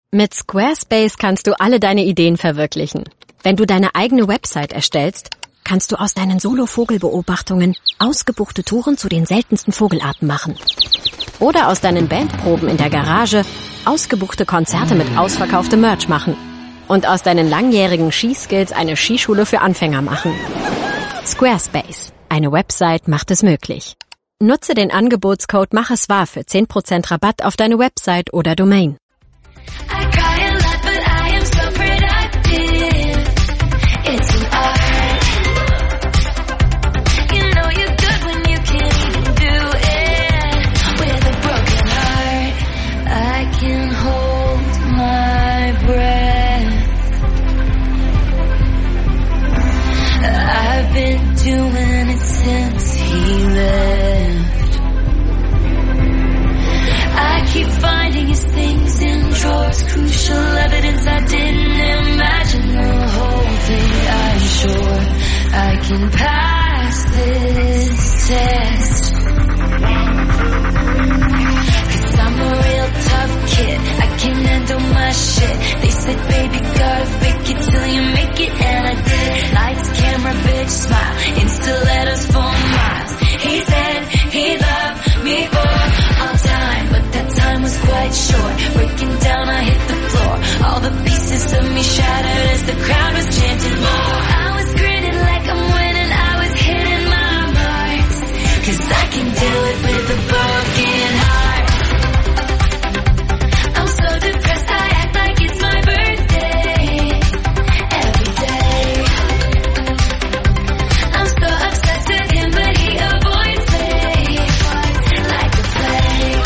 Mit Squarespace kannst du alle deine Ideen verwirklichen. Wenn du deine eigene Website erstellst, kannst du aus deinen Solo-Vogelbeobachtungen ausgebuchte Touren zu den seltensten Vogelarten machen. Oder aus deinen Bandproben in der Garage ausgebuchte Konzerte mit ausverkauftem Merch machen. Und aus deinen langjährigen Skiskills eine Skischule für Anfänger machen. Squarespace. Eine Website macht es möglich. Nutze den Angebotscode MACHESWAHR für 10% Rabatt auf deine Website oder Domain. Doing it since he left. I keep finding his things in drawers, crucial evidence I didn't imagine. The whole thing, I'm sure I can pass this test. 'Cause I'm a real tough kid, I can handle my shit. They said, baby, gotta fake it till you make it, and I did. Lights, camera, bitch, smile, Insta letters for miles. He said he loved me for all time, but that time was quite short. Breaking down, I hit the floor. All the pieces of me shattered as the crowd was chanting more. I was grinning like I'm winning, I was hitting my marks. 'Cause I can do it with a broken heart. I'm so depressed, I act like it's my birthday. Every day I'm so obsessed with him, but he avoids me like a plague.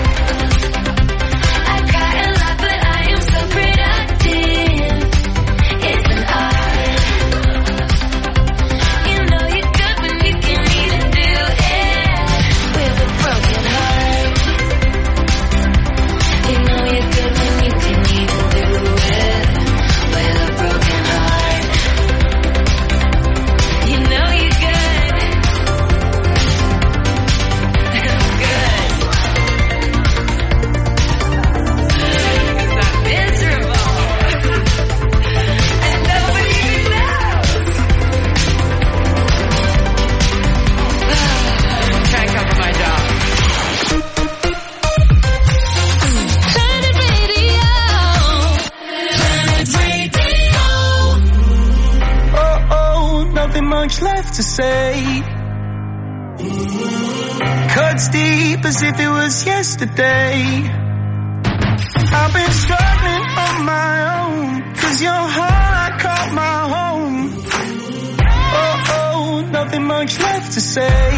I cry a lot, but I am so productive. It's an art. You know you're good when you can even do it with a broken heart. You know you're good when you can even do it with a broken heart. You know you're good. Good. It's not miserable. And nobody even knows. I'm trying to cover my job. Planet Radio. Planet Radio. Oh, nothing much left to say. Cuts deep as if it was yesterday. I've been struggling on my own, 'cause your heart I call my home. Oh, nothing much left to say.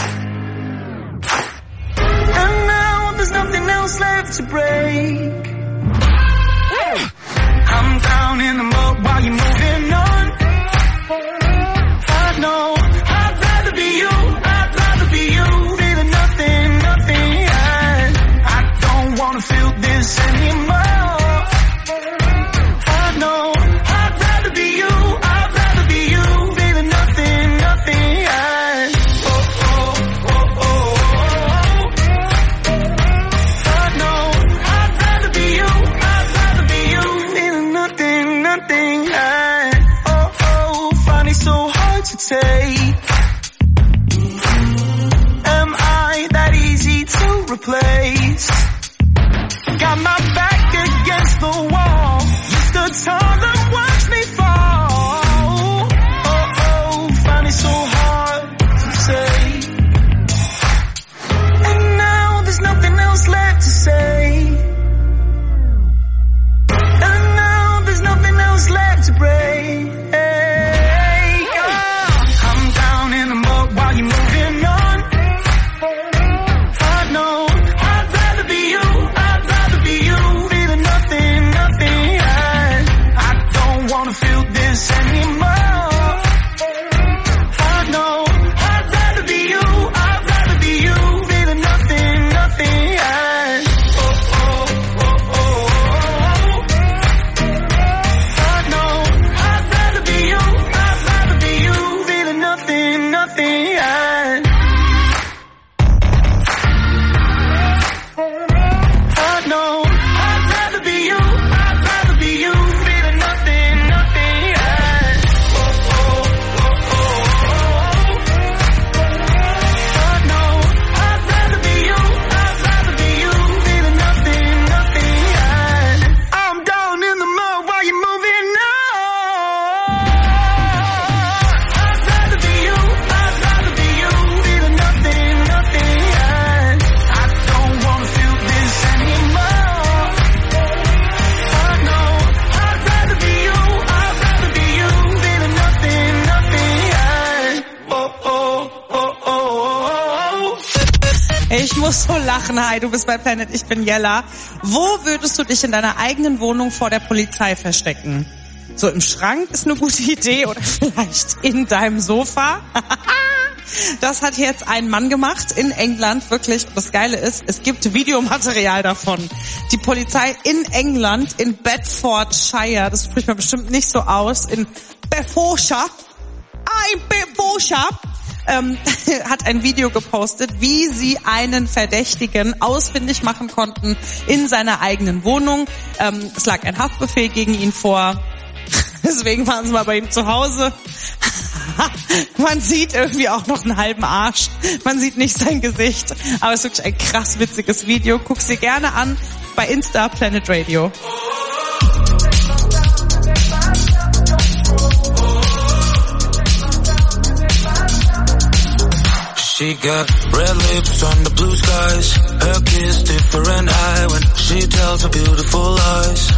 And now there's nothing else left to break. I'm down in the mud while you're moving on. I know I'd rather be you, I'd rather be you. Feeling nothing, I don't wanna feel this anymore. I know I'd rather be you, I'd rather be you. Feeling nothing, I know I'd muss so lachen. Hi, du bist bei Planet, ich bin Jella. Wo würdest du dich in deiner eigenen Wohnung vor der Polizei verstecken? So im Schrank ist eine gute Idee oder vielleicht in deinem Sofa? Das hat jetzt ein Mann gemacht in England, wirklich. Und das Geile ist, es gibt Videomaterial davon. Die Polizei in England, in Bedfordshire, das spricht man bestimmt nicht so aus, in Bedfordshire, hat ein Video gepostet, wie sie einen Verdächtigen ausfindig machen konnten in seiner eigenen Wohnung. Es lag ein Haftbefehl gegen ihn vor. Deswegen waren sie mal bei ihm zu Hause. Man sieht irgendwie auch noch einen halben Arsch. Man sieht nicht sein Gesicht. Aber es ist wirklich ein krass witziges Video. Guck's dir gerne an bei Insta Planet Radio. She got red lips on the blue skies. Her kiss different high when she tells her beautiful lies.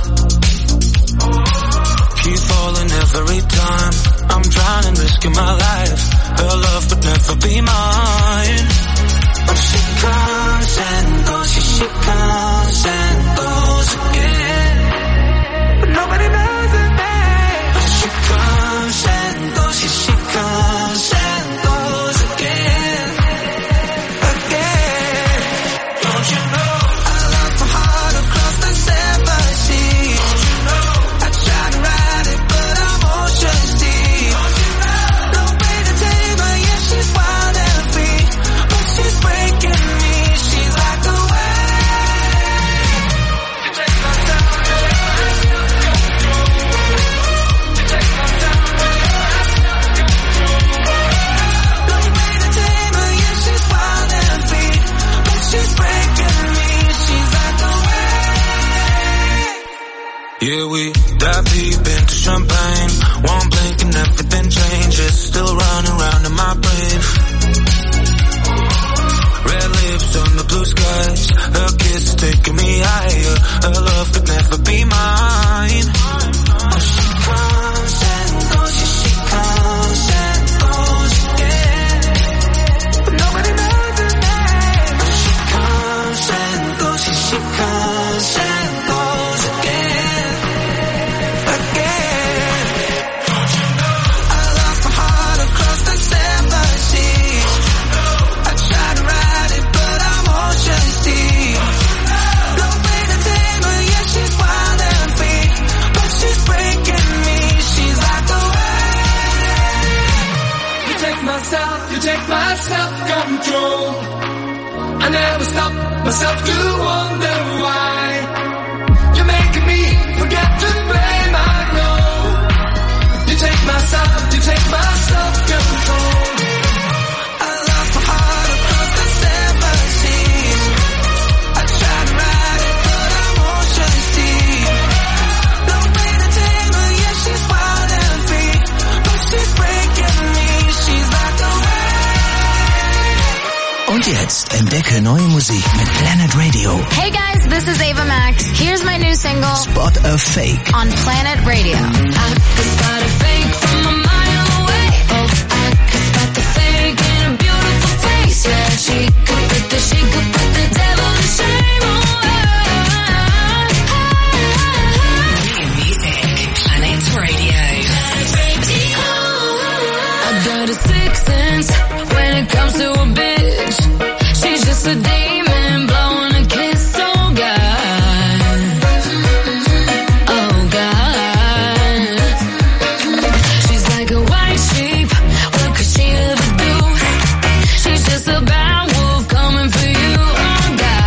Keep falling every time. I'm trying and risking my life. Her love could never be mine. But she comes and goes, she comes and goes again. But nobody knows her name. But she comes and goes, she comes and goes again. Again. Don't you know I left my heart across the seven seas? Don't you know I tried to ride it, but I'm ocean deep. Don't you know no way to tame her, yeah, she's wild and free, but she's breaking me. She's like a wave. You take my time, you take my time. No way to tame her, yeah, she's wild and free, but she's breaking me. She's like a wave. Yeah, we dive deep into champagne. One blink and everything changes. Still running round in my brain. Red lips on the blue skies. Her kiss is taking me higher. Her love could never be mine. Oh, she comes and goes, yeah, she comes and goes again. But nobody knows her name. Oh, she comes and goes, yeah, she comes and goes again. Again. Don't you know I lost my heart across the seven seas? I tried to ride it, but I'm ocean deep. No way to tame her, yeah, she's wild and free, but she's breaking me. She's like a wave. You take my self-control. I never stop myself to wonder why. You're making me forget to blame, I know. You take my self-control. I lost my heart across the seven seas. I tried to ride it, but I'm ocean deep. No way to tame her, yeah, she's wild and free, but she's breaking me. She's like a wave. Und jetzt entdecke neue Musik mit Planet Radio. Hey guys, this is Ava Max. Here's my new single Spot a Fake. on Planet Radio. I could spot a fake from a mile away. Oh, I could spot the fake in a beautiful face. Yeah, she could put the devil to shame. New music, Planet Radio. I got a sixth sense when it comes to a bitch. She's just a demon blowing a kiss. Oh God, oh God. She's like a white sheep. What could she ever do? She's just a bad wolf coming for you. Oh God.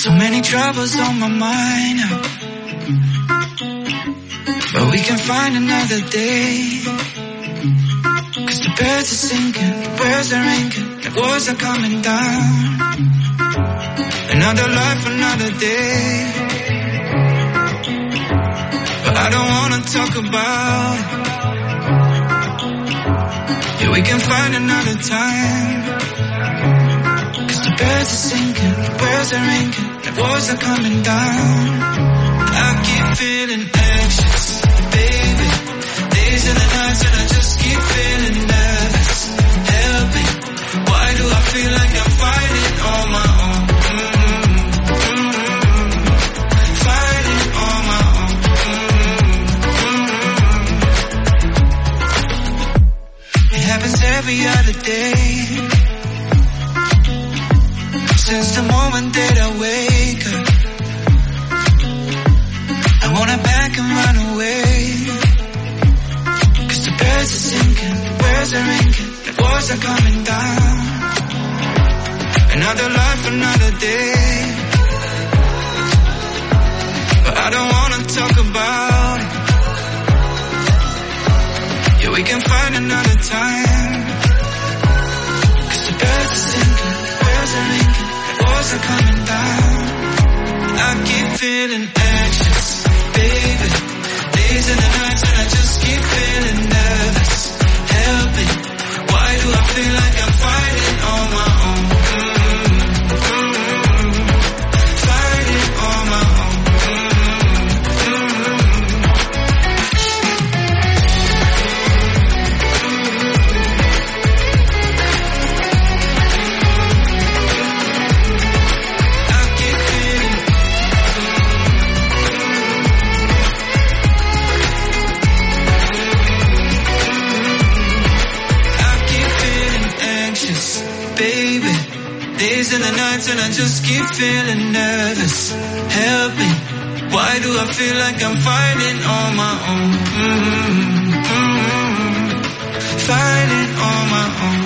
So many troubles on my mind, but we can find another day. Cause the birds are singing, the birds are ringing, the walls are coming down. Another life, another day. But I don't wanna talk about it. Yeah, we can find another time. Cause the birds are singing, the birds are ringing, the walls are coming down. I keep feeling anxious, baby. Days and the nights and I just keep feeling nervous. Help me, why do I feel like I'm fighting on my own? Fighting on my own. It happens every other day. Since the moment that I wake up, I wanna back and run away. Cause the birds are singing, the birds are ringing, the walls are coming down. Another life, another day. But I don't wanna talk about it. Yeah, we can find another time. Cause the birds are singing, the birds are ringing, the walls are coming down. I keep feeling anxious, baby. Days and the nights and I just keep feeling nervous. Help me, why do I feel like I'm fighting on my own? Fighting on my own. I keep feeling. I keep feeling anxious, baby. Days and the nights and I just keep feeling nervous. Help me, why do I feel like I'm fighting on my own? Fighting on my own.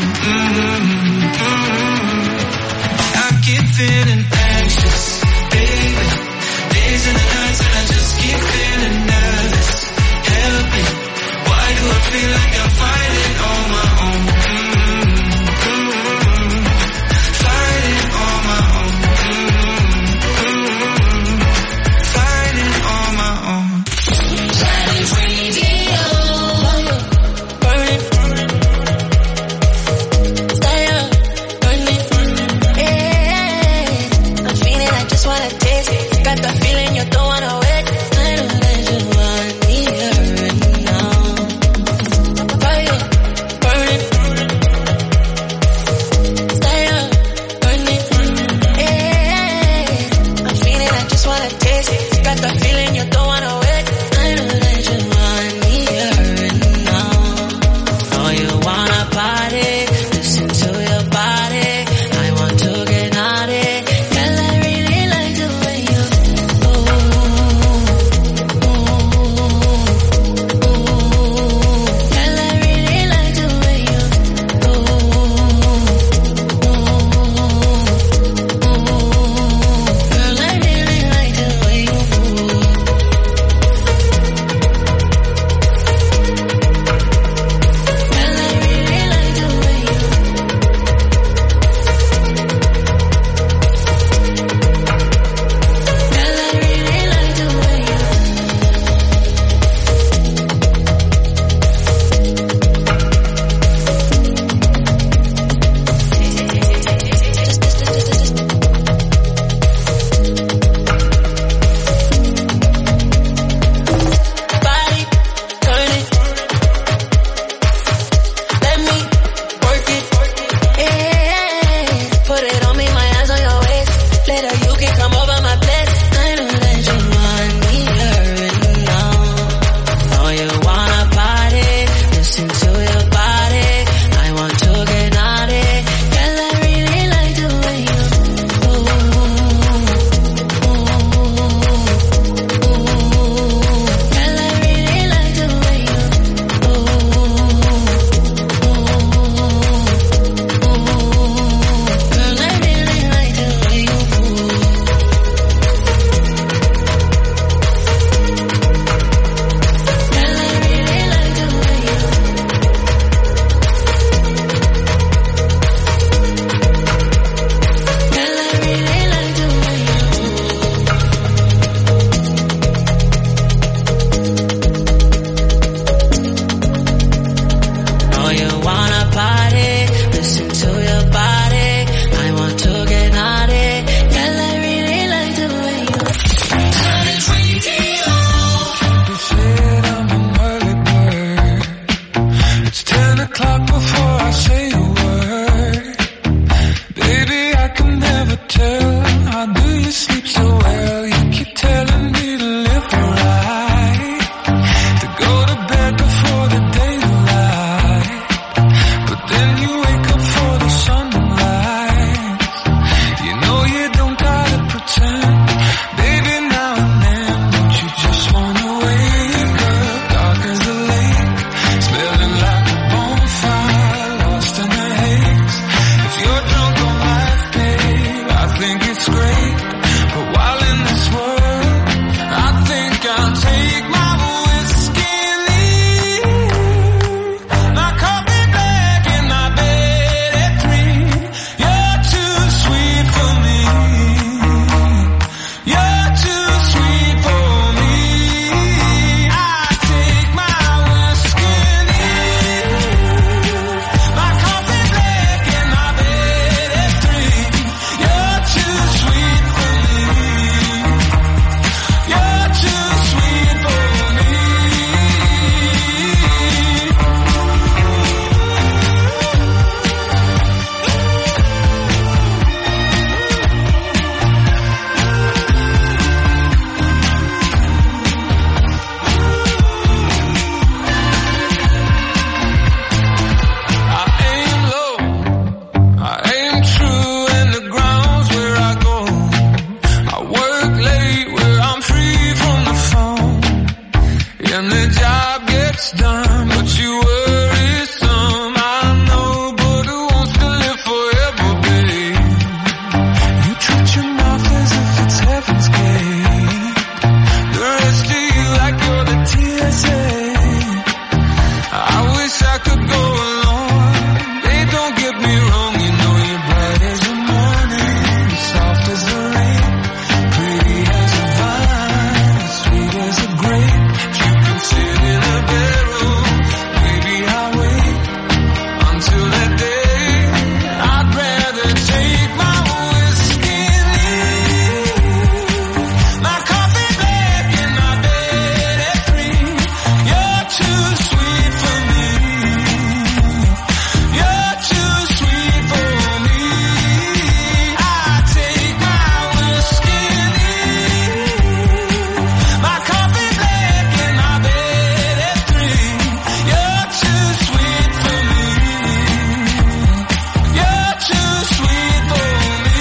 I keep feeling anxious, baby. Days and the nights and I just keep feeling nervous. Help me, why do I feel like I'm fighting on my own? Fighting on my own. Fighting on my own. Planet Radio. Burn it. Stay up. Burn it. Yeah. I'm feeling like so well. You keep telling me to live right, to go to bed before the daylight, but then you wake up for the sunlight. You know you don't gotta pretend, baby, now and then. Don't you just wanna wake up dark as a lake, smelling like a bonfire, lost in the haze. If you're drunk on life, babe, I think it's great. But while in this world, I think I'll take my whiskey and leave. My coffee black in my bed at 3. You're too sweet for me. You're too sweet for me. I take my whiskey and leave. My coffee black in my bed at 3. You're too sweet for me. You're too sweet for me. I aim low, I aim true, and the ground's where I go. I work late where I'm free from the phone, and the job gets done, but you worry some. I know, but who wants to live forever, babe? You treat your mouth as if it's heaven's gate. The rest of you like you're the TSA. I wish I could go alone. Babe, don't get me wrong, you know you're bright as the morning, soft as the rain, pretty as a vine, sweet as a grape. You can sit in a bedroom, baby, I'll wait until that day. I'd rather take my whiskey and leave. My coffee black in my bed at 3. You're too sweet for me. You're too sweet for me. I take my whiskey and leave. My coffee black in my bed at 3. You're too sweet for me. You're too sweet for me.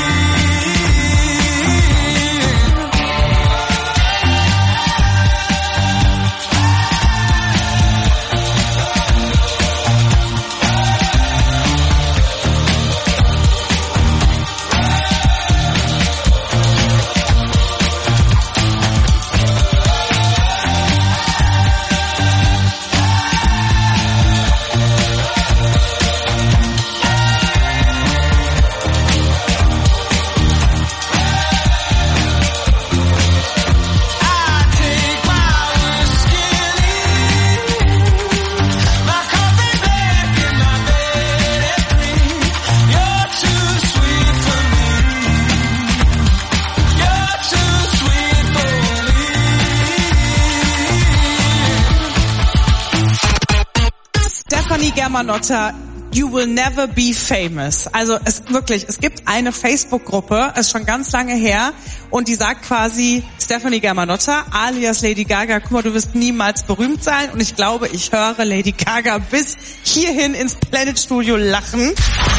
Stefanie Germanotta, You Will Never Be Famous. Also es gibt eine Facebook-Gruppe, ist schon ganz lange her, und die sagt quasi, Stefanie Germanotta alias Lady Gaga, guck mal, du wirst niemals berühmt sein. Und ich glaube, ich höre Lady Gaga bis hierhin ins Planet Studio lachen.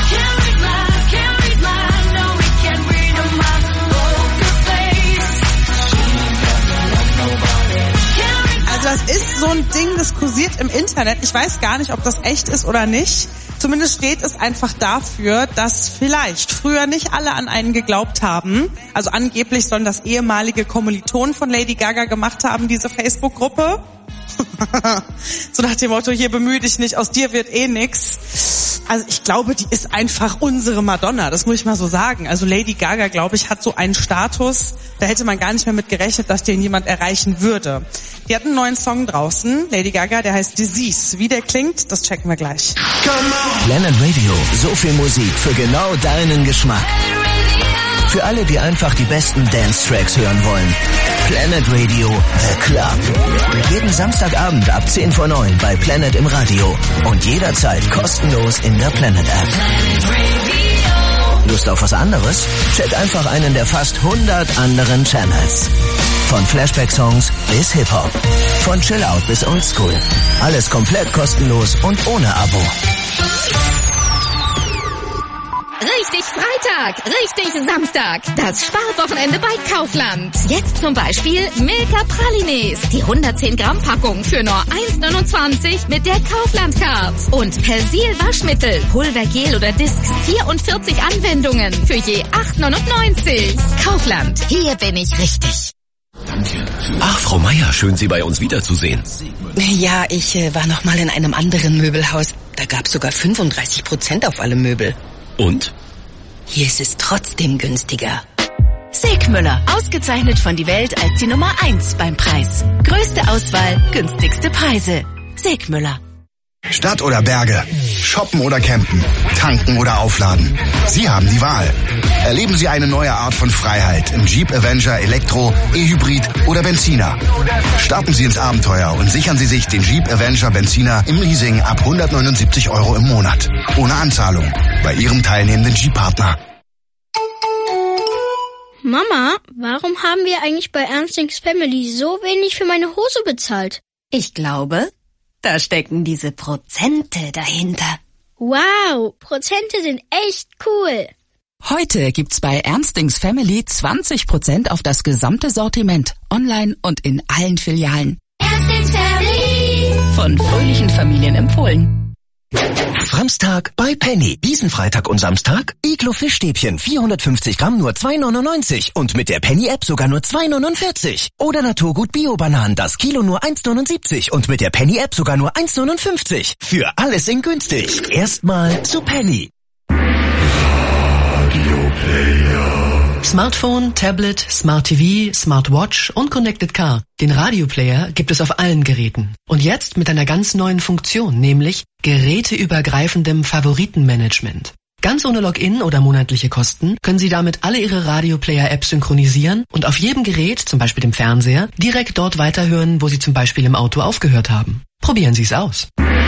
Also das ist so ein Ding, das kursiert im Internet. Ich weiß gar nicht, ob das echt ist oder nicht. Zumindest steht es einfach dafür, dass vielleicht früher nicht alle an einen geglaubt haben. Also angeblich sollen das ehemalige Kommilitonen von Lady Gaga gemacht haben, diese Facebook-Gruppe. So nach dem Motto, hier bemühe dich nicht, aus dir wird eh nix. Also ich glaube, die ist einfach unsere Madonna, das muss ich mal so sagen. Also Lady Gaga, glaube ich, hat so einen Status, da hätte man gar nicht mehr mit gerechnet, dass den jemand erreichen würde. Die hat einen neuen Song draußen, Lady Gaga, der heißt Disease. Wie der klingt, das checken wir gleich. Planet Radio, so viel Musik für genau deinen Geschmack. Für alle, die einfach die besten Dance-Tracks hören wollen. Planet Radio, The Club. Jeden Samstagabend ab 10 vor 9 bei Planet im Radio. Und jederzeit kostenlos in der Planet App. Lust auf was anderes? Chat einfach einen der fast 100 anderen Channels. Von Flashback-Songs bis Hip-Hop. Von Chill-Out bis Oldschool. Alles komplett kostenlos und ohne Abo. Richtig Freitag, richtig Samstag. Das Sparwochenende bei Kaufland. Jetzt zum Beispiel Milka Pralines. Die 110 Gramm Packung für nur 1,29 mit der Kaufland-Card. Und Persil Waschmittel, Pulver, Gel oder Discs. 44 Anwendungen für je 8,99. Kaufland, hier bin ich richtig. Ach, Frau Meier, schön Sie bei uns wiederzusehen. Ja, ich war noch mal in einem anderen Möbelhaus. Da gab's sogar 35% auf alle Möbel. Und? Hier ist es trotzdem günstiger. Segmüller, ausgezeichnet von die Welt als die Nummer 1 beim Preis. Größte Auswahl, günstigste Preise. Segmüller. Stadt oder Berge, shoppen oder campen, tanken oder aufladen. Sie haben die Wahl. Erleben Sie eine neue Art von Freiheit im Jeep Avenger Elektro, E-Hybrid oder Benziner. Starten Sie ins Abenteuer und sichern Sie sich den Jeep Avenger Benziner im Leasing ab 179 € im Monat. Ohne Anzahlung bei Ihrem teilnehmenden Jeep-Partner. Mama, warum haben wir eigentlich bei Ernstings Family so wenig für meine Hose bezahlt? Ich glaube, da stecken diese Prozente dahinter. Wow, Prozente sind echt cool. Heute gibt's bei Ernstings Family 20% auf das gesamte Sortiment, online und in allen Filialen. Ernstings Family. Von fröhlichen Familien empfohlen. Samstag bei Penny. Diesen Freitag und Samstag Iglo Fischstäbchen 450 Gramm nur 2,99 und mit der Penny-App sogar nur 2,49. Oder Naturgut Bio-Bananen, das Kilo nur 1,79 und mit der Penny-App sogar nur 1,59. Für alles in günstig. Erstmal zu Penny. Smartphone, Tablet, Smart TV, Smartwatch und Connected Car. Den Radioplayer gibt es auf allen Geräten. Und jetzt mit einer ganz neuen Funktion, nämlich geräteübergreifendem Favoritenmanagement. Ganz ohne Login oder monatliche Kosten können Sie damit alle Ihre Radioplayer-Apps synchronisieren und auf jedem Gerät, zum Beispiel dem Fernseher, direkt dort weiterhören, wo Sie zum Beispiel im Auto aufgehört haben. Probieren Sie es aus.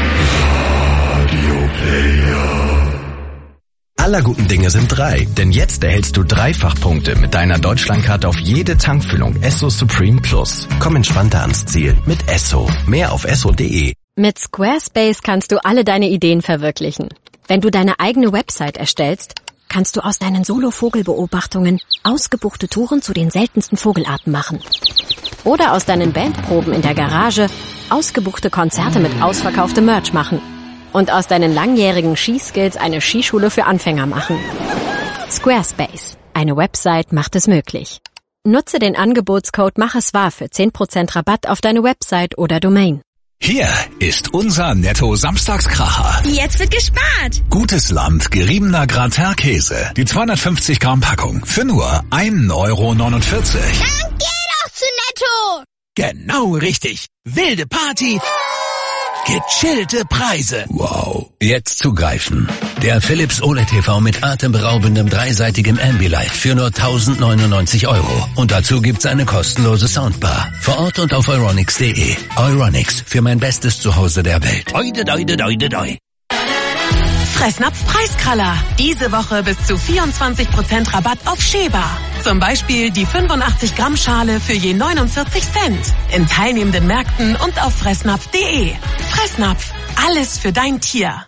Aller guten Dinge sind 3, denn jetzt erhältst du Dreifachpunkte mit deiner Deutschlandkarte auf jede Tankfüllung Esso Supreme Plus. Komm entspannter ans Ziel mit Esso. Mehr auf esso.de. Mit Squarespace kannst du alle deine Ideen verwirklichen. Wenn du deine eigene Website erstellst, kannst du aus deinen Solo-Vogelbeobachtungen ausgebuchte Touren zu den seltensten Vogelarten machen. Oder aus deinen Bandproben in der Garage ausgebuchte Konzerte mit ausverkauftem Merch machen. Und aus deinen langjährigen Skiskills eine Skischule für Anfänger machen. Squarespace. Eine Website macht es möglich. Nutze den Angebotscode MACHESWAHR für 10% Rabatt auf deine Website oder Domain. Hier ist unser Netto-Samstagskracher. Jetzt wird gespart. Gutes Land, geriebener Gratin-Käse. Die 250 Gramm Packung für nur 1,49 €. Dann geh doch zu Netto. Genau richtig. Wilde Party. Gechillte Preise. Wow. Jetzt zugreifen. Der Philips OLED TV mit atemberaubendem dreiseitigem Ambilight für nur 1.099 €. Und dazu gibt's eine kostenlose Soundbar. Vor Ort und auf Euronics.de. Euronics, für mein bestes Zuhause der Welt. Oide, doide, doide, doi. Fressnapf Preiskraller. Diese Woche bis zu 24% Rabatt auf Sheba. Zum Beispiel die 85 Gramm Schale für je 49 Cent. In teilnehmenden Märkten und auf fressnapf.de. Fressnapf. Alles für dein Tier.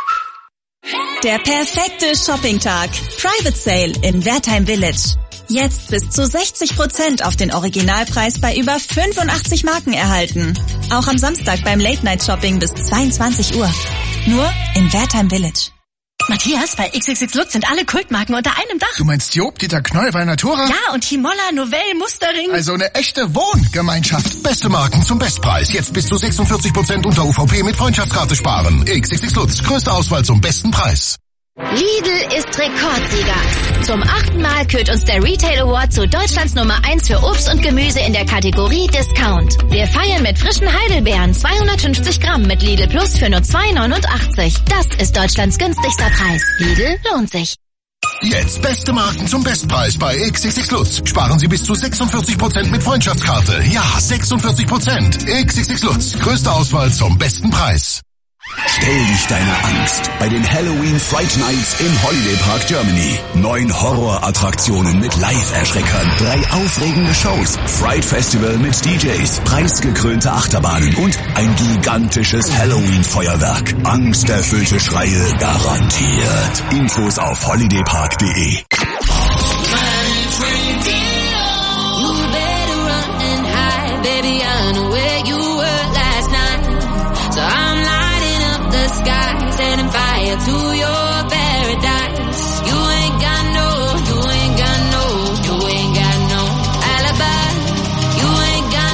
Der perfekte Shoppingtag. Private Sale in Wertheim Village. Jetzt bis zu 60% auf den Originalpreis bei über 85 Marken erhalten. Auch am Samstag beim Late-Night-Shopping bis 22 Uhr. Nur in Wertheim Village. Matthias, bei XXX Lutz sind alle Kultmarken unter einem Dach. Du meinst Job, Dieter Knoll, Natura? Ja, und Himola, Novell, Mustering. Also eine echte Wohngemeinschaft. Beste Marken zum Bestpreis. Jetzt bis zu 46% unter UVP mit Freundschaftskarte sparen. XXX Lutz, größte Auswahl zum besten Preis. Lidl ist Rekordsieger. Zum 8. Mal kürt uns der Retail Award zu Deutschlands Nummer 1 für Obst und Gemüse in der Kategorie Discount. Wir feiern mit frischen Heidelbeeren 250 Gramm mit Lidl Plus für nur 2,89. Das ist Deutschlands günstigster Preis. Lidl lohnt sich. Jetzt beste Marken zum Bestpreis bei XXX Lutz. Sparen Sie bis zu 46% mit Freundschaftskarte. Ja, 46%. XXX Lutz, größte Auswahl zum besten Preis. Stell dich deiner Angst bei den Halloween Fright Nights im Holiday Park Germany. 9 Horrorattraktionen mit Live-Erschreckern, 3 aufregende Shows, Fright Festival mit DJs, preisgekrönte Achterbahnen und ein gigantisches Halloween-Feuerwerk. Angsterfüllte Schreie garantiert. Infos auf holidaypark.de. Baby, I know where you were last night. So I'm lighting up the sky, setting fire to your paradise. You ain't got no alibi. You ain't got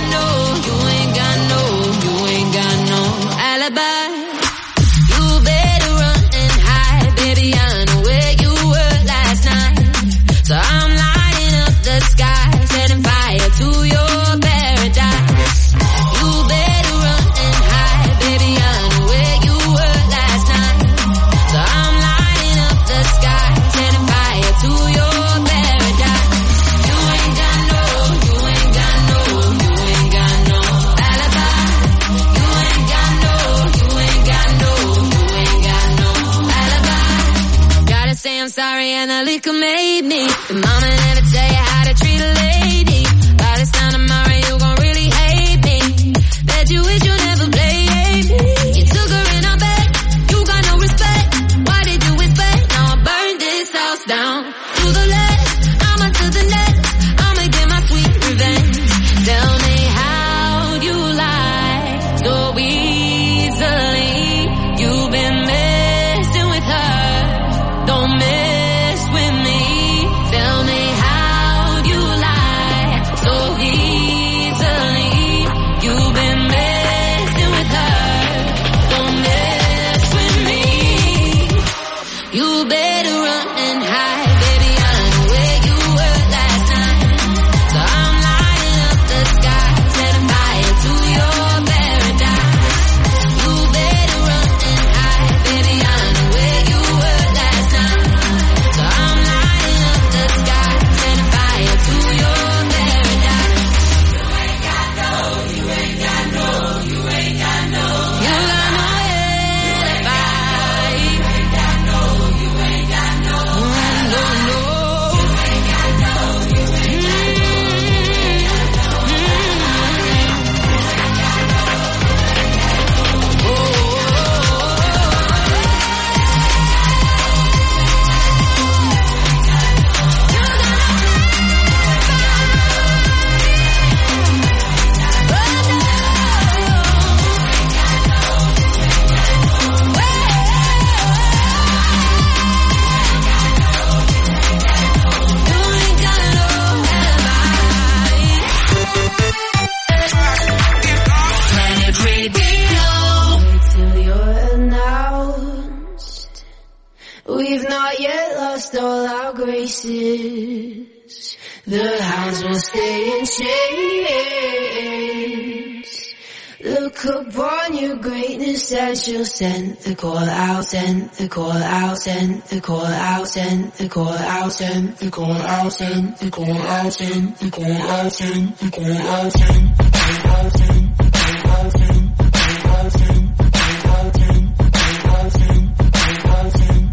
no alibi. You better run and hide, baby, I know where you were last night. So I'm lighting up the sky, setting fire to your I'm sorry and the liquor made me. Your mama never tell you how to treat a lady. By this time tomorrow you gon' really hate me. Bet you wish you never played me. You took her in her bed, you got no respect. Why did you expect? Now I burned this house down. To the left, I'ma to the next. I'ma get my sweet revenge. Tell me how you lie so easily. You've been messing with her. Don't mess with me. Tell me how you lie so easily. You've been messing with her. Don't mess with me. You better run and hide, baby. I know where you were last night. So I'm lighting up the sky, setting fire to your paradise. You better run and hide, baby. I know where you were last night. So I'm lighting up the sky, setting fire to your paradise. You ain't got no alibi. You ain't got no Planet Radio. Till you're announced. We've not yet lost all our graces. The hounds will stay in chains. Look upon your greatness as you'll send the call out, send the call out, send the call out, send the call out, send the call out, send the call out, send the call out, send the call out, send the call out, send the call out, send the call out, send the call out, send the call out, send the call out, send.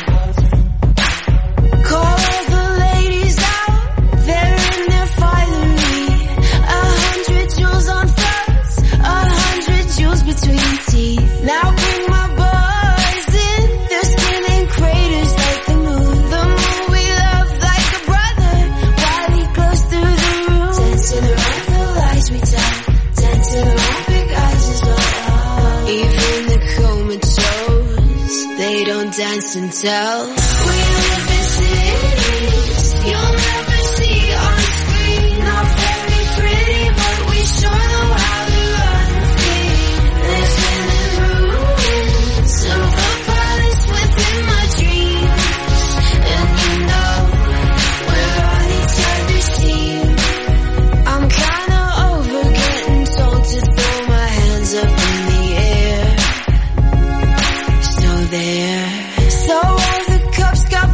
Call the ladies out, they're in their finery. 100 jewels on throats, 100 jewels between teeth. Now bring my boys in, they're spinning craters like the moon. The moon we love like a brother, while he goes through the room. Dancing around the lies we tell, dancing around big eyes as well. Even the comatose, they don't dance and tell. We live in cities you'll never see on screen. Not very pretty, but we sure know how to run free. Living in ruins of a palace within my dreams. And you know, we're on each other's team. I'm kinda over getting told to throw my hands up in the air. So there. So all the cups got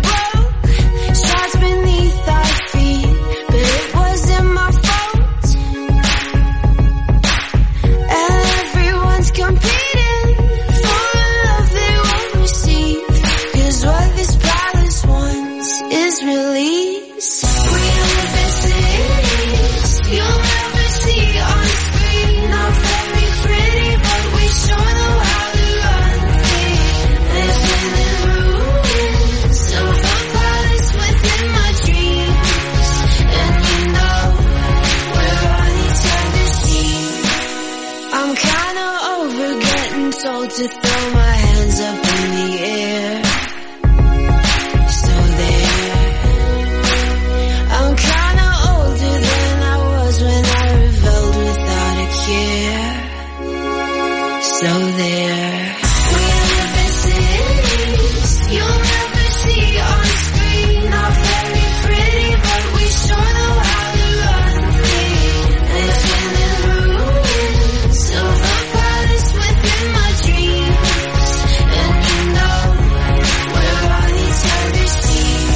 old to throw my hands up in the air. So there, I'm kinda older than I was when I rebelled without a care. So there, we live in cities you'll never see on screen. Not very pretty, but we sure know how to run clean. Living in ruins of the palace within my dreams. And you know, we're on each other's team.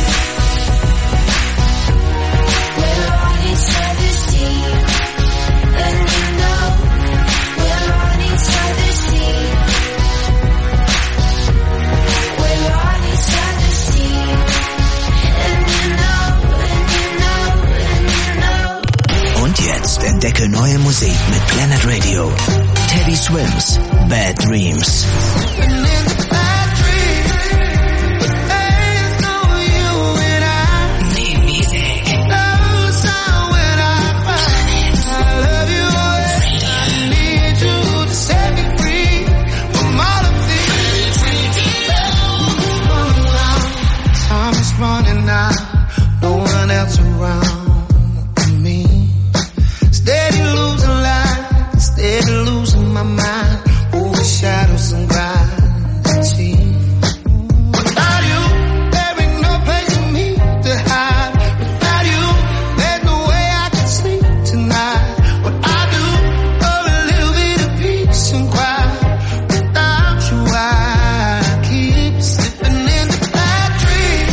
We're on each other's team. And you know, we're on each other's team. We're on each other's team. And you know, and you know, and you know. Und jetzt entdecke neue Musik mit Planet Radio. Teddy Swims, Bad Dreams. Running out, no one else around me. Steady losing life, steady losing my mind. Overshadows and gravity. Without you, there ain't no place for me to hide. Without you, there's no way I can sleep tonight. What I do, for a little bit of peace and quiet. Without you, I keep slipping into bad dreams.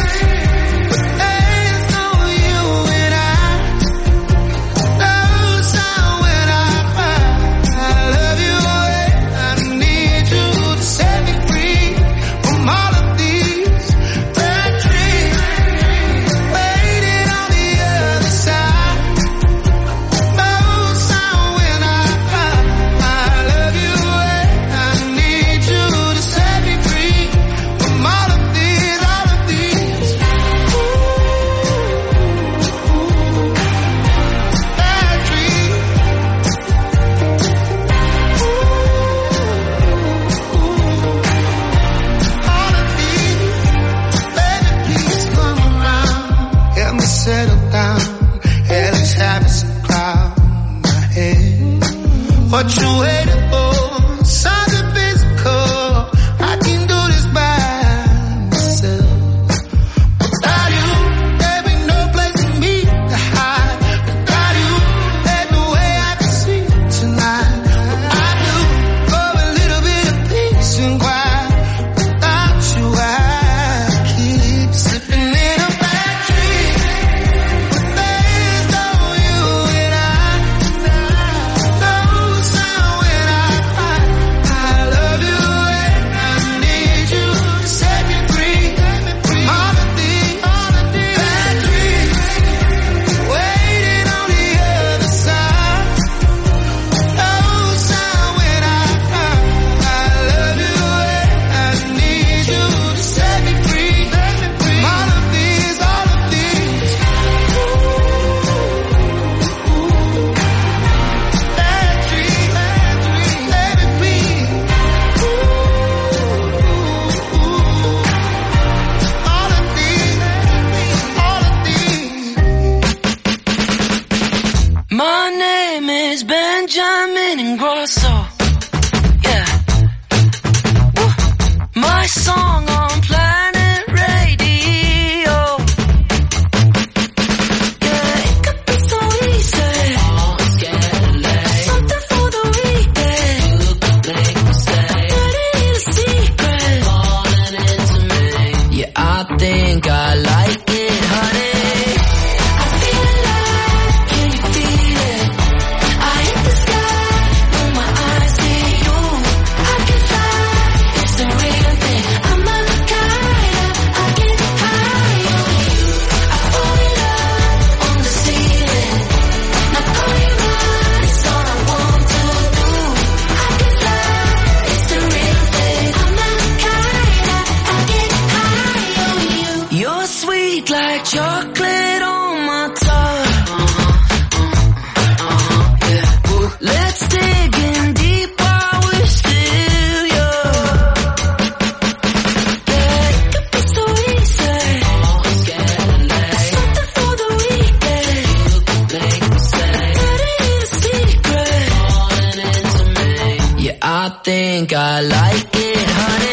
What you waiting for? Something physical. I can do this by myself. Without you, there ain't no place for me to hide. Without you, there's no way I can sleep tonight. What I do for a little bit of peace and quiet. Without you, I keep slipping in a bad dream. But there's no you and I. My name is Benjamin Ingrosso. Yeah. Woo. My song on Planet Radio. Yeah, it could be so easy. Something for the weekend. You could make me say, but it ain't a secret. Falling into me. Yeah, I think I like it, honey. I feel alive, can you feel it? I hit the sky with my think I like it, honey.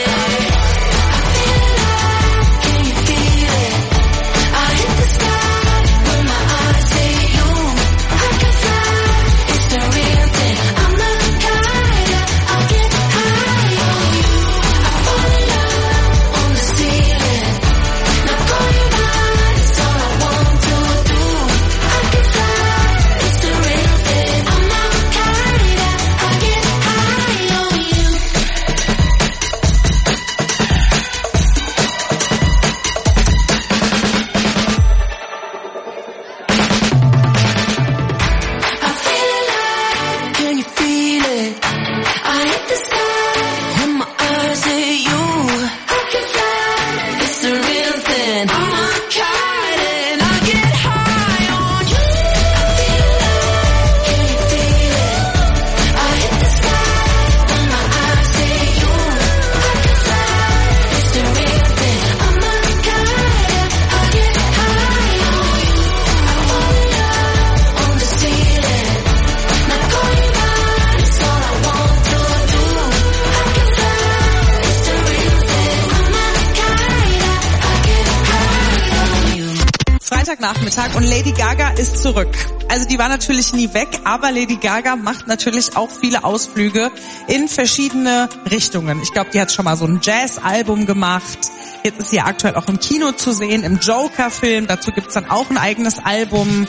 Nachmittag und Lady Gaga ist zurück. Also die war natürlich nie weg, aber Lady Gaga macht natürlich auch viele Ausflüge in verschiedene Richtungen. Ich glaube, die hat schon mal so ein Jazz-Album gemacht. Jetzt ist sie ja aktuell auch im Kino zu sehen, im Joker-Film. Dazu gibt's dann auch ein eigenes Album.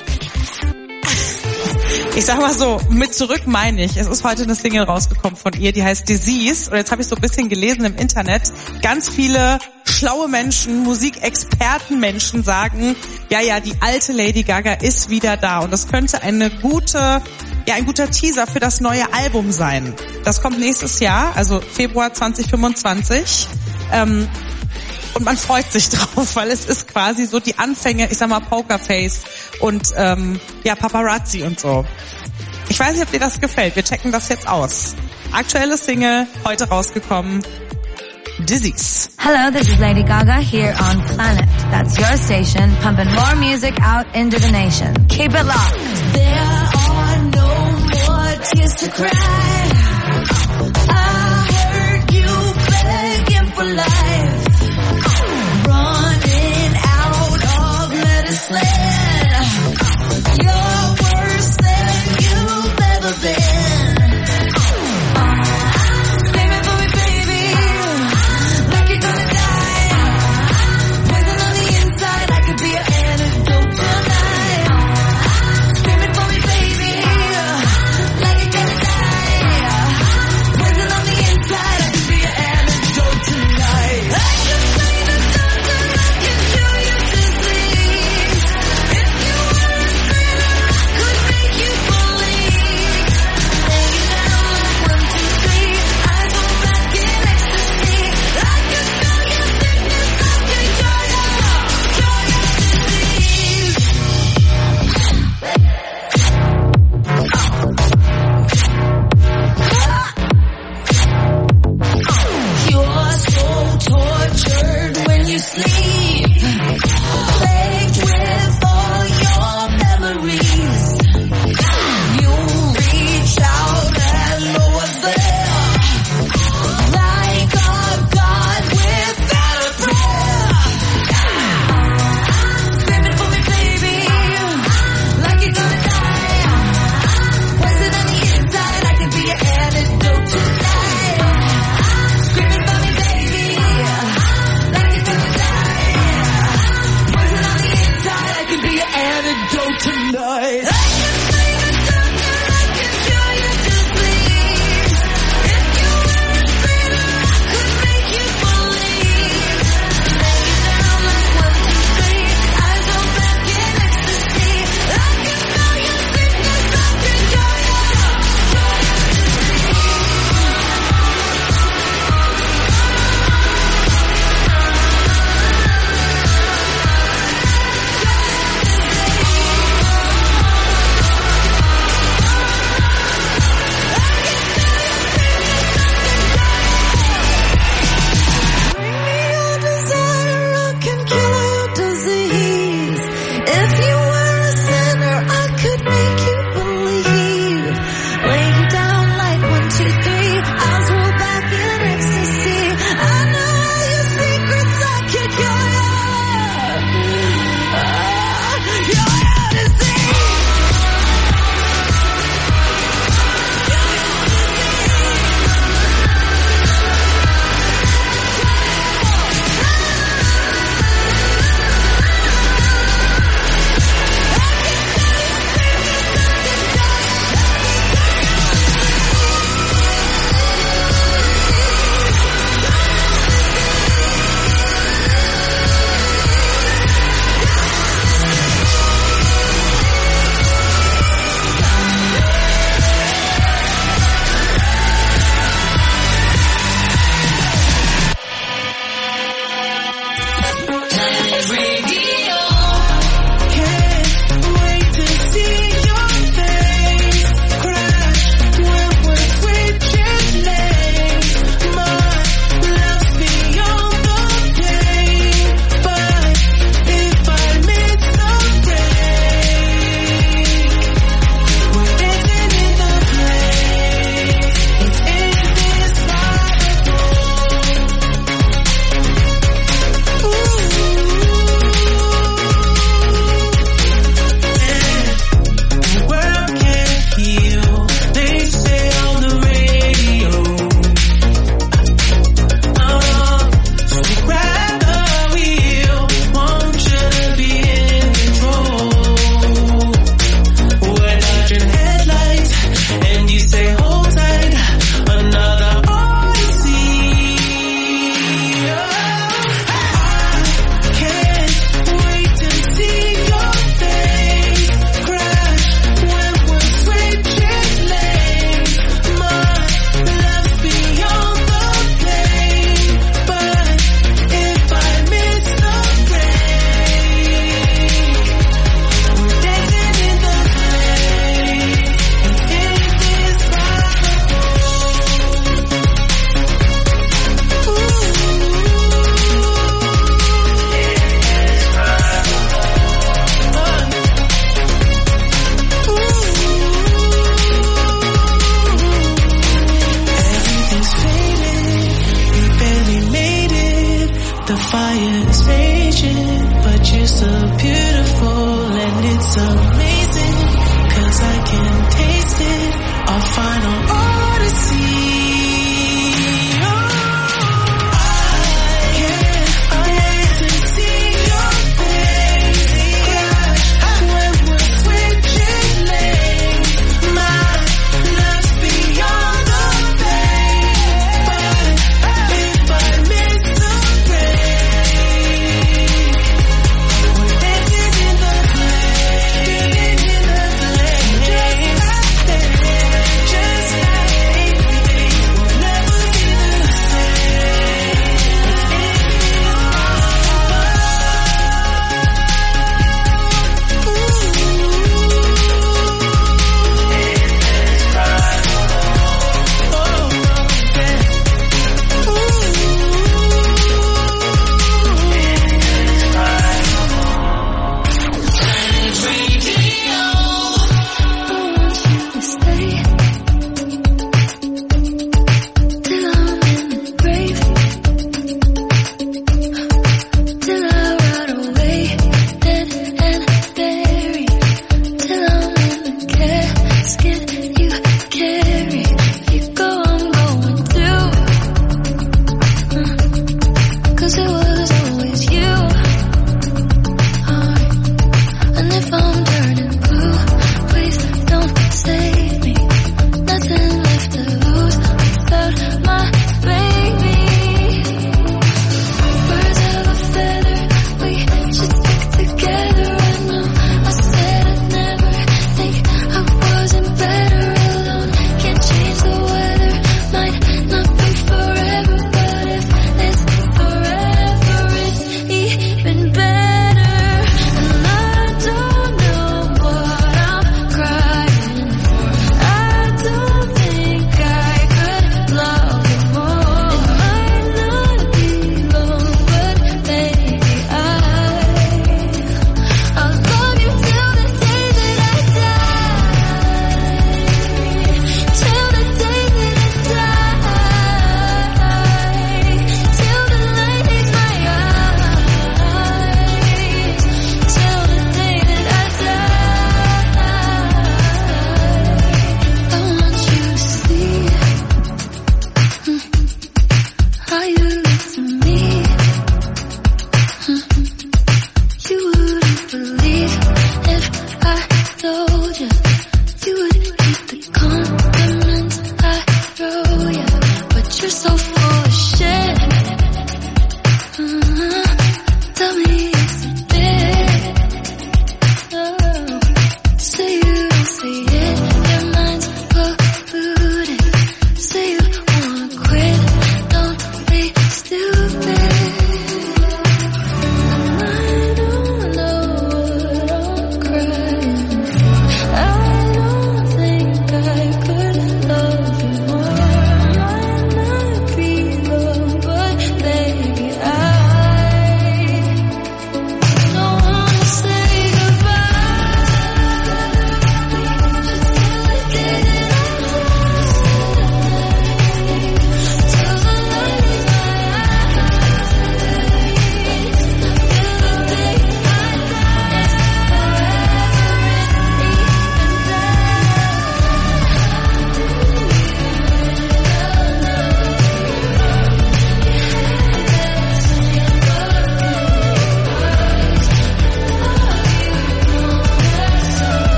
Ich sag mal so, mit zurück meine ich, es ist heute eine Single rausgekommen von ihr, die heißt Disease. Und jetzt habe ich so ein bisschen gelesen im Internet, ganz viele schlaue Menschen, Musikexperten-Menschen sagen, ja, die alte Lady Gaga ist wieder da. Und das könnte ein guter Teaser für das neue Album sein. Das kommt nächstes Jahr, also Februar 2025. Und man freut sich drauf, weil es ist quasi so die Anfänge, ich sag mal Pokerface und Paparazzi und so. Ich weiß nicht, ob dir das gefällt. Wir checken das jetzt aus. Aktuelle Single, heute rausgekommen, Disease. Hello, this is Lady Gaga here on Planet. That's your station, pumping more music out into the nation. Keep it locked. There are no more tears to cry. I heard you begging for life. Running out of medicine. You're worse than you've ever been. Screaming for me, baby, like you're gonna die. Poison on the inside, I could be your antidote tonight. Screaming for me, baby.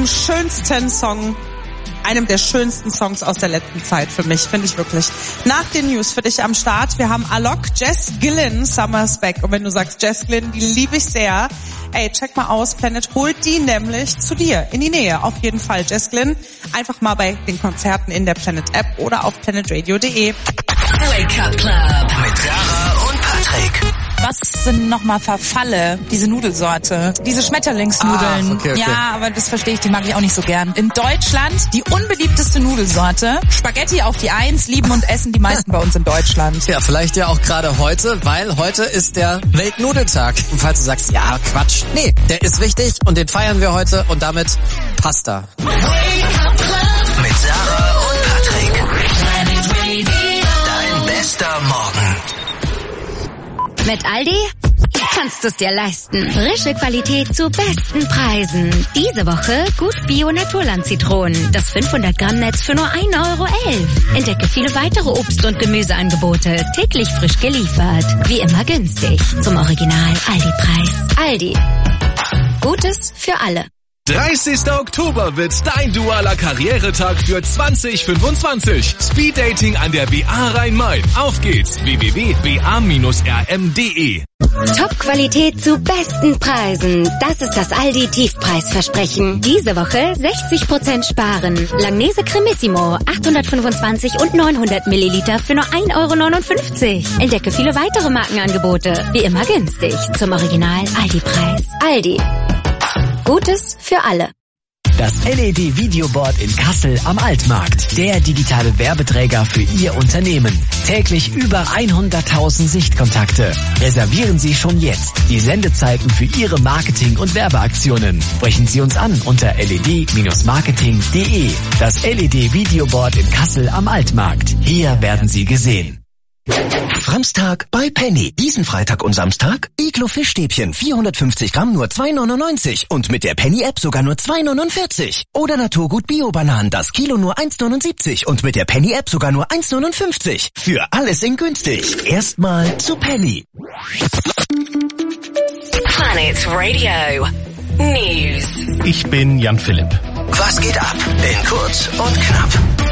schönsten Song, einem der schönsten Songs aus der letzten Zeit für mich, finde ich wirklich. Nach den News für dich am Start, wir haben Alok, Jess Glynn, Summer's Back. Und wenn du sagst, Jess Glynn, die liebe ich sehr, ey, check mal aus, Planet holt die nämlich zu dir, in die Nähe, auf jeden Fall. Jess Glynn, einfach mal bei den Konzerten in der Planet App oder auf planetradio.de. Wake Up Club mit Sarah und Patrick. Was sind nochmal Verfalle, diese Nudelsorte? Diese Schmetterlingsnudeln. Okay. Ja, aber das verstehe ich, die mag ich auch nicht so gern. In Deutschland die unbeliebteste Nudelsorte. Spaghetti auf die 1, lieben und essen die meisten bei uns in Deutschland. Ja, vielleicht ja auch gerade heute, weil heute ist der Weltnudeltag. Und falls du sagst, ja, Quatsch. Nee, der ist wichtig und den feiern wir heute und damit Pasta. Mit Sarah und Patrick. Dein bester Morgen. Mit Aldi kannst du es dir leisten. Frische Qualität zu besten Preisen. Diese Woche Gut Bio Naturland Zitronen. Das 500 Gramm Netz für nur 1,11 €. Entdecke viele weitere Obst- und Gemüseangebote. Täglich frisch geliefert. Wie immer günstig. Zum Original Aldi-Preis. Aldi. Gutes für alle. 30. Oktober wird dein dualer Karrieretag für 2025. Speeddating an der BA Rhein-Main. Auf geht's. www.ba-rm.de. Top-Qualität zu besten Preisen. Das ist das Aldi Tiefpreisversprechen. Diese Woche 60% sparen. Langnese Cremissimo 825 und 900 Milliliter für nur 1,59 €. Entdecke viele weitere Markenangebote. Wie immer günstig. Zum Original Aldi-Preis. Aldi. Gutes für alle. Das LED-Videoboard in Kassel am Altmarkt. Der digitale Werbeträger für Ihr Unternehmen. Täglich über 100.000 Sichtkontakte. Reservieren Sie schon jetzt die Sendezeiten für Ihre Marketing- und Werbeaktionen. Sprechen Sie uns an unter led-marketing.de. Das LED-Videoboard in Kassel am Altmarkt. Hier werden Sie gesehen. Samstag bei Penny. Diesen Freitag und Samstag Iglo Fischstäbchen 450 Gramm nur 2,99 und mit der Penny App sogar nur 2,49. Oder Naturgut Bio Bananen, das Kilo nur 1,79 und mit der Penny App sogar nur 1,59. Für alles in günstig. Erstmal zu Penny. Planet Radio News. Ich bin Jan Philipp. Was geht ab? In kurz und knapp.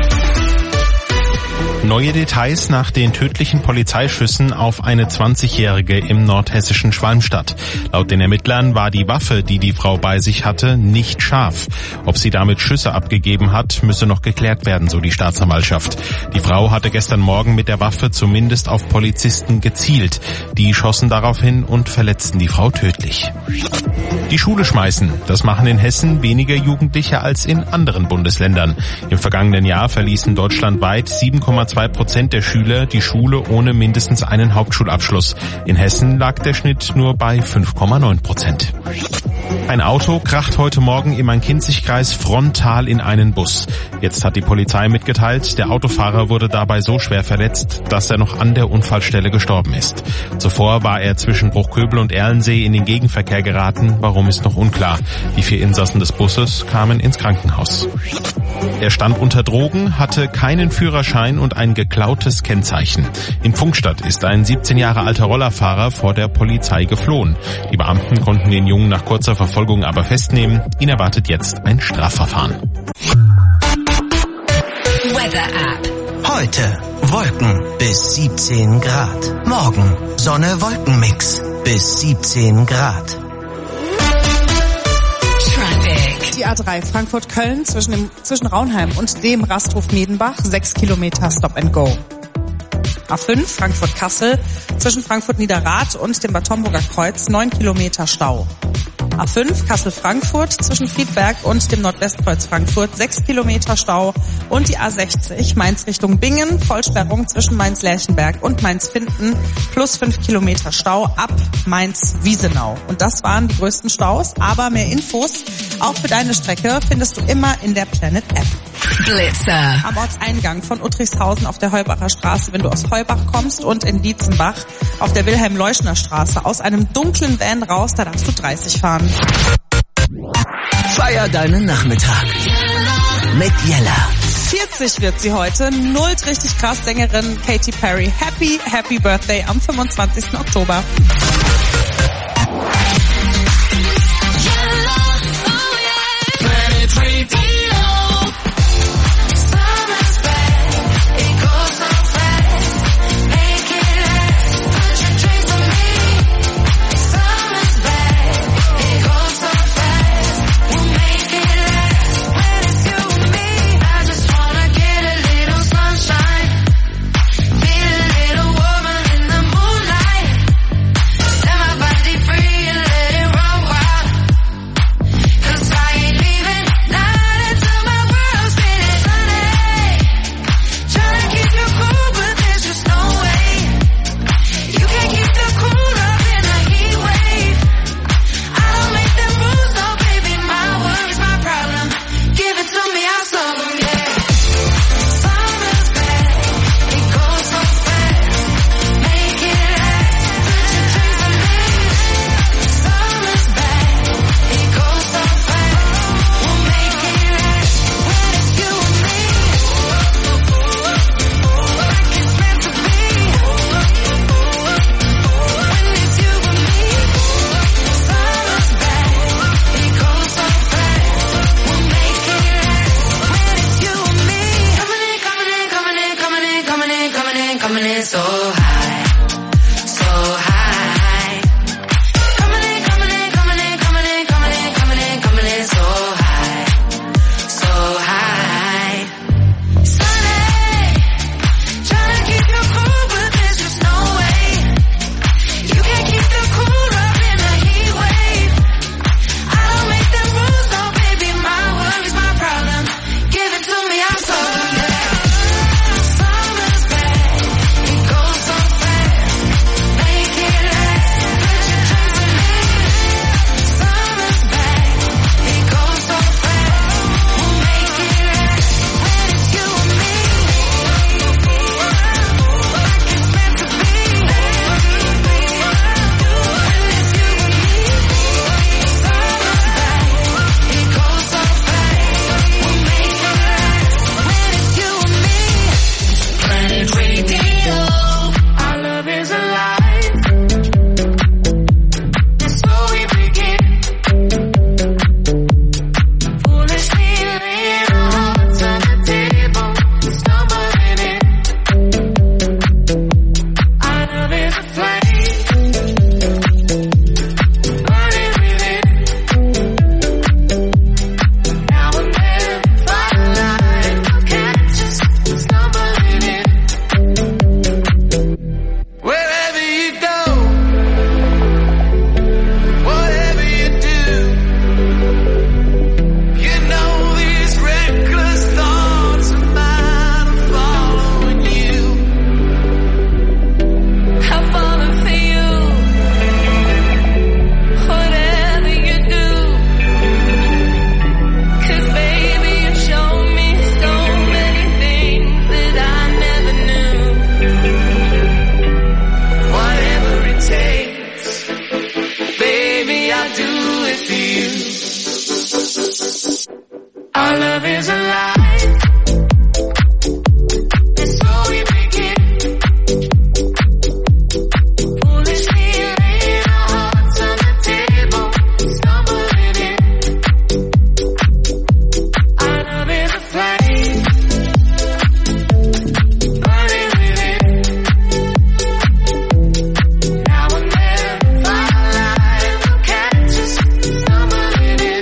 Neue Details nach den tödlichen Polizeischüssen auf eine 20-Jährige im nordhessischen Schwalmstadt. Laut den Ermittlern war die Waffe, die die Frau bei sich hatte, nicht scharf. Ob sie damit Schüsse abgegeben hat, müsse noch geklärt werden, so die Staatsanwaltschaft. Die Frau hatte gestern Morgen mit der Waffe zumindest auf Polizisten gezielt. Die schossen daraufhin und verletzten die Frau tödlich. Die Schule schmeißen. Das machen in Hessen weniger Jugendliche als in anderen Bundesländern. Im vergangenen Jahr verließen deutschlandweit 7,2% der Schüler die Schule ohne mindestens einen Hauptschulabschluss. In Hessen lag der Schnitt nur bei 5,9%. Ein Auto kracht heute Morgen im Main-Kinzig-Kreis frontal in einen Bus. Jetzt hat die Polizei mitgeteilt, der Autofahrer wurde dabei so schwer verletzt, dass er noch an der Unfallstelle gestorben ist. Zuvor war er zwischen Bruchköbel und Erlensee in den Gegenverkehr geraten, warum ist noch unklar. Die 4 Insassen des Busses kamen ins Krankenhaus. Er stand unter Drogen, hatte keinen Führerschein und ein geklautes Kennzeichen. In Pfungstadt ist ein 17 Jahre alter Rollerfahrer vor der Polizei geflohen. Die Beamten konnten den Jungen nach kurzer Verfolgung aber festnehmen. Ihn erwartet jetzt ein Strafverfahren. Weather App. Heute Wolken bis 17 Grad. Morgen Sonne-Wolkenmix bis 17 Grad. Die A3 Frankfurt-Köln zwischen Raunheim und dem Rasthof Medenbach 6 Kilometer Stop and Go. A5 Frankfurt-Kassel zwischen Frankfurt-Niederrad und dem Bad Homburger Kreuz 9 Kilometer Stau. A5 Kassel-Frankfurt zwischen Friedberg und dem Nordwestkreuz Frankfurt 6 Kilometer Stau und die A60 Mainz Richtung Bingen, Vollsperrung zwischen Mainz-Lerchenberg und Mainz-Finden plus 5 Kilometer Stau ab Mainz-Wiesenau. Und das waren die größten Staus, aber mehr Infos auch für deine Strecke findest du immer in der Planet App. Blitzer. Am Ortseingang von Uttrichshausen auf der Heubacher Straße, wenn du aus Heubach kommst, und in Dietzenbach auf der Wilhelm-Leuschner Straße. Aus einem dunklen Van raus, da darfst du 30 fahren. Feier deinen Nachmittag mit Jella. 40 wird sie heute, nullt richtig krass, Sängerin Katy Perry. Happy Birthday am 25. Oktober. Planet Radio. is alive. And so we begin. Foolishly laying our hearts on the table, stumbling in. Our love is a flame, burning within. Now and then, firelight will catch us stumbling in.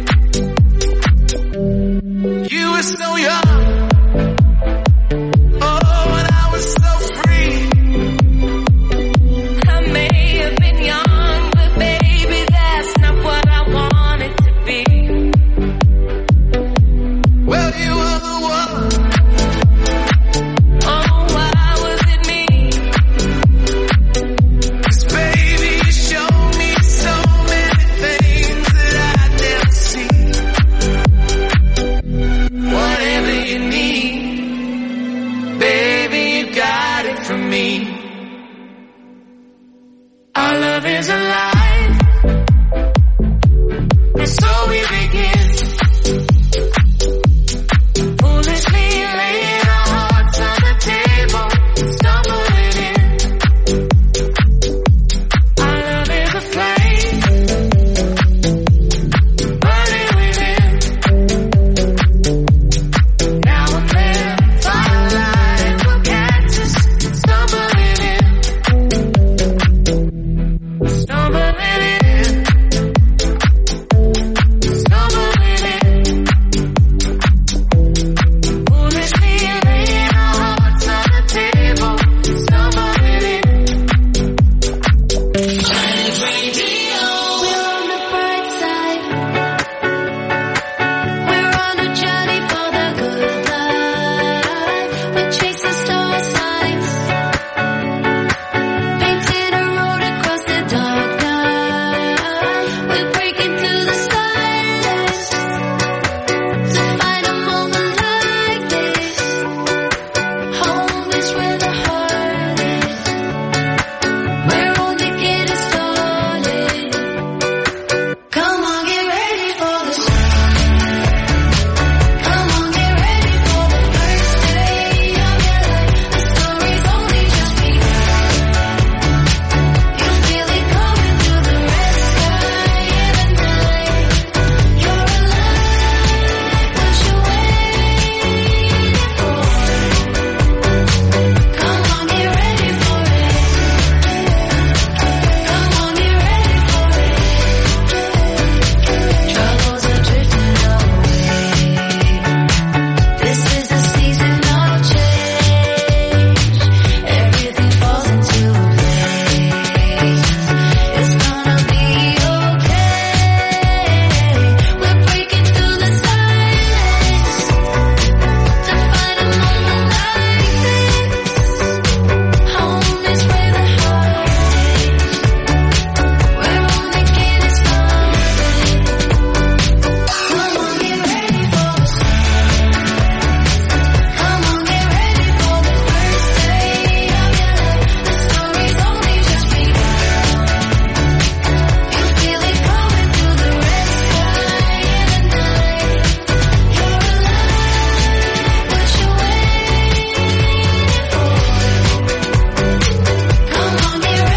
You were so young, oh, and I was so free. I may have been young, but baby, that's not what I wanted to be. Well, you were the one. Oh, why was it me? 'Cause baby, you showed me so many things that I'd never seen. Whatever you need, baby, you got it from me. Our love is alive, and so we begin. Foolishly laying our hearts on the table, stumbling in. Our love is a flame, burning within. Now and then, firelight will catch us stumbling in. Stumbling in.